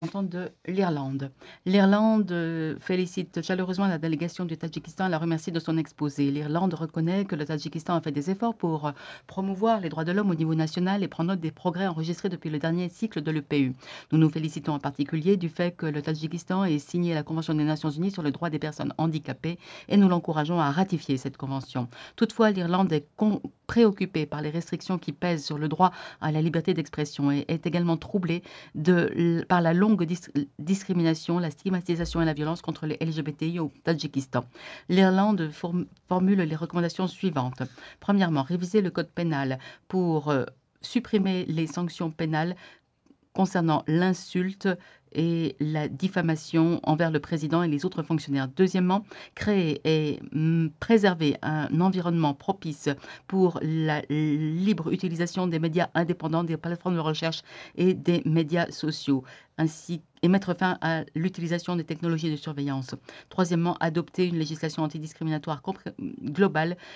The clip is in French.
Représentante de l'Irlande. L'Irlande félicite chaleureusement la délégation du Tadjikistan et la remercie de son exposé. L'Irlande reconnaît que le Tadjikistan a fait des efforts pour promouvoir les droits de l'homme au niveau national et prend note des progrès enregistrés depuis le dernier cycle de l'EPU. Nous nous félicitons en particulier du fait que le Tadjikistan ait signé la Convention des Nations Unies sur le droit des personnes handicapées et nous l'encourageons à ratifier cette convention. Toutefois, l'Irlande est préoccupée par les restrictions qui pèsent sur le droit à la liberté d'expression et est également troublée par la longue discrimination, la stigmatisation et la violence contre les LGBTI au Tadjikistan. L'Irlande formule les recommandations suivantes. Premièrement, réviser le code pénal pour supprimer les sanctions pénales concernant l'insulte et la diffamation envers le président et les autres fonctionnaires. Deuxièmement, créer et préserver un environnement propice pour la libre utilisation des médias indépendants, des plateformes de recherche et des médias sociaux, ainsi et mettre fin à l'utilisation des technologies de surveillance. Troisièmement, adopter une législation antidiscriminatoire globale